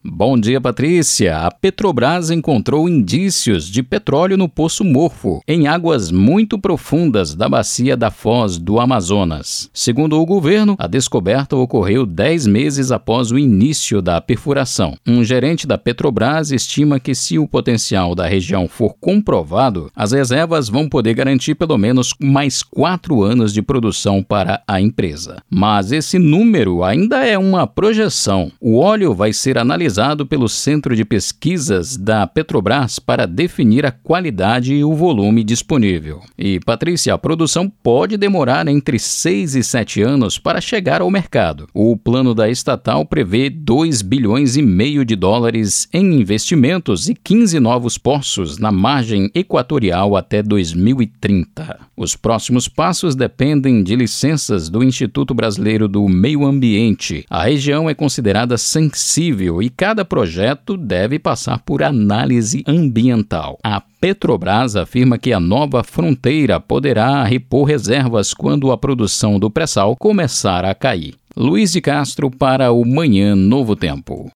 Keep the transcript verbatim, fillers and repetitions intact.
Bom dia, Patrícia. A Petrobras encontrou indícios de petróleo no Poço Morfo, em águas muito profundas da bacia da Foz do Amazonas. Segundo o governo, a descoberta ocorreu dez meses após o início da perfuração. Um gerente da Petrobras estima que, se o potencial da região for comprovado, as reservas vão poder garantir pelo menos mais quatro anos de produção para a empresa. Mas esse número ainda é uma projeção. O óleo vai ser analisado pelo Centro de Pesquisas da Petrobras para definir a qualidade e o volume disponível. E, Patrícia, a produção pode demorar entre seis e sete anos para chegar ao mercado. O plano da estatal prevê dois bilhões e meio de dólares em investimentos e quinze novos poços na margem equatorial até dois mil e trinta. Os próximos passos dependem de licenças do Instituto Brasileiro do Meio Ambiente. A região é considerada sensível e cada projeto deve passar por análise ambiental. A Petrobras afirma que a nova fronteira poderá repor reservas quando a produção do pré-sal começar a cair. Luiz de Castro para o Manhã Novo Tempo.